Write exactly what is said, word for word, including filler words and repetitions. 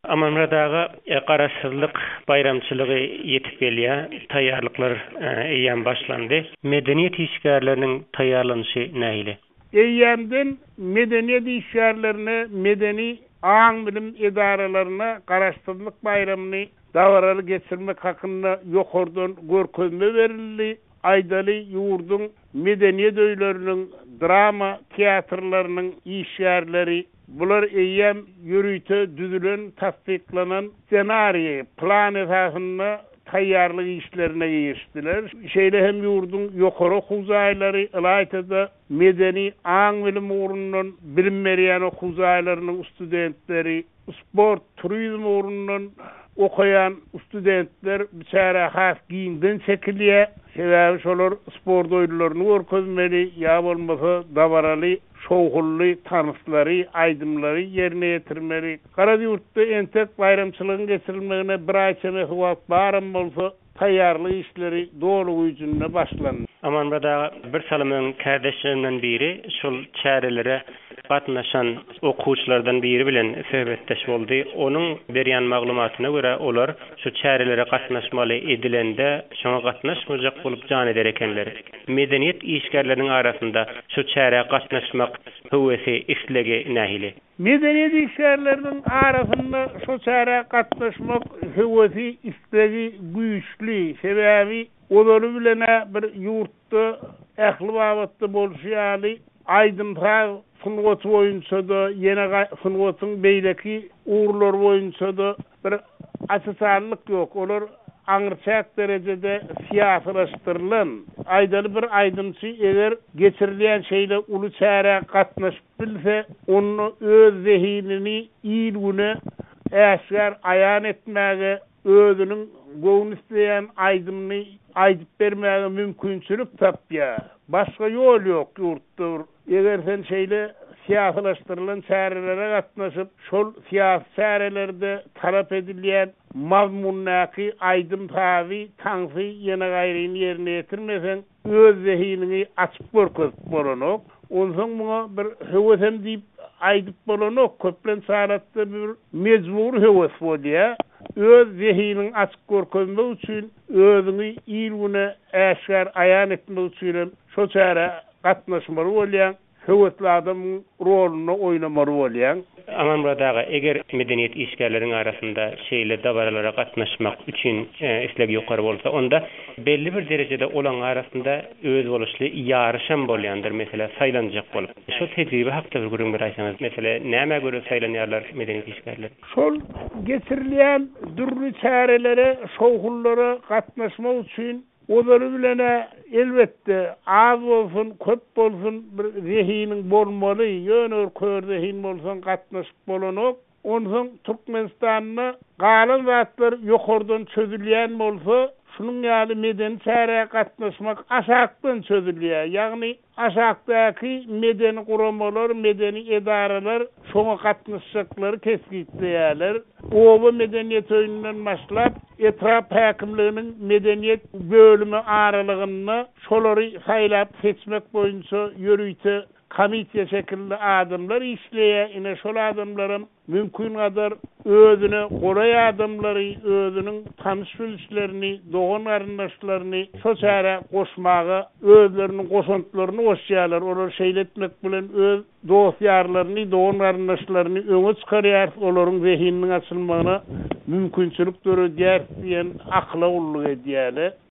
Amanradaga garaşsızlyk bayramçylygy ýetip gelýär. Taýýarlyklar eýýän başlandy. Medeniýet işgärleriniň taýýarlanýşy nähili? Eýýämden medeniýet işgärlerini, medeni aň bilim edaralaryna garaşsızlyk bayramyny dawaraly geçirmek hakynda ýokardan görkezme berildi. Aydaly ýurdun medeniýet öýleriniň, drama teatrlarynyň işgärleri, bular eýýäm ýürüýte düzülen, tasdiklanan ssenariýy, plan esasynda taýýarlyk işlerine ýerişdiler. Şeýle hem ýurdun ýokary huzaýlary, ýa-da medeni aň bilim urundan bilim berýän huzaýlarynyň studentleri, sport, turizm urundan okayan studentler biçara has giyinden çekilýär. Sebäbi şolar sport oýunlaryny görkezmeli, ýa bolmasa dawaraly, şowgully tanışlary, aýdymlary ýerine ýetirmeli. Garaýurtda entek bayramçylygyň geçirilmegine bir aý çemek wagt barym bolsa, taýýarlyk işleri dolugy üçin başlandy. Amanrada bir salymyň kardeşlerinden biri şol çärelere gatnaşan okuwçylardan biri bilen söhbetdeş boldy. Onuň berýän maglumatyna görä olar şu çärelere gatnaşmaly edilende şoňa gatnaşmajak bolup jan eder ekenler. Medeniýet işgärleriniň arasynda şu çäre gatnaşmak höwesi islegi nähili? Medeniýet işgärleriniň arasynda şu çäre gatnaşmak höwesi islegi güýçli. Sebäbi olary bilen bir ýurtda ähli wagtda bolşýaly aýdymsal funwat boýunça da ýene funwatyň beýleki uğurlar boýunça da bir açyçarlyk ýok. Olar aňyrçak derejede siýasalaşdyrylan. Aýdaly bir aýdymçy eger geçirilýän şeýle uly çäre gatnaşyp bilse, onu öz zehinini ýylgyny äşgär aýan etmäge, özüniň gowy isleýän aýdymny aýdyp bermäge mümkinçilik tapýar. Başga ýol ýok ýurtda. Eger sen şeýle siýasalaşdyrylan çärelere gatnaşyp, şol siýasy çärelerde talap edilýän mazmunnaky aýdym tawy, taňsy ýene gaýryny ýerine ýetirmesen, öz zehinini açyp görkezip bolanok. Onsoň muňa bir höwesem diýip aýdyp bolanok, köplen saratda bir mejbur höwes bolýar. Öz zehinini açyp görkezmek üçin, özüni ýylgyny äşgär aýan etmek üçin şo çäre gatnaşmaly bolýan, höwesli adamyň roluny oýnamaly bolýan. Amanradaga eger medeniýet işgärleriniň arasynda şeýle dabaralara gatnaşmak üçin isleg ýokary bolsa, onda belli bir derejede olan arasynda öz boluşly ýarışan bolýandyr, mesela saýlanjak bolup. Şo tejribe hakda bir görüň beraýsaňyz, mesela näme göre saýlanýarlar medeniýet işgärleri? Şol geçirilýän dürli çärelere, şowgullara gatnaşmak üçin olary bilen elbetde az bolsun, köp bolsun bir zehiniň bolmaly, ýöner kör zehin bolsan gatnaşyp bolanok. Onsoň Türkmenistanyna galan zatlar ýokardan çözülýän bolsa, şunun ýaly medeni çäre gatnaşmak aşakdan çözülýär. Ýagny aşakdaky medeni guramalar, medeni edaralar şoňa gatnaşaklary kesgitleýärler. Oba medeniýet öýünden başlap etrap häkimliginiň medeniýet bölümi aralygyny şolary saýlap seçmek boýunça ýürüýte komisiýa şekilde adamlar işleýär. Ine şol adamlaryň mümkin kadar özüne goray adamlary, özüniň tanış bilişlerini, dogan garyndaşlaryny şo çäre goşmagy, özleriniň goşuntylaryny goşýarlar. Olar şeýletmek bilen öz dost ýarlaryny, dogan garyndaşlaryny öňe çykarýar, olaryň zehininiň açylmagyna mümkinçilik döredýär diýen akla ullyk edýärler.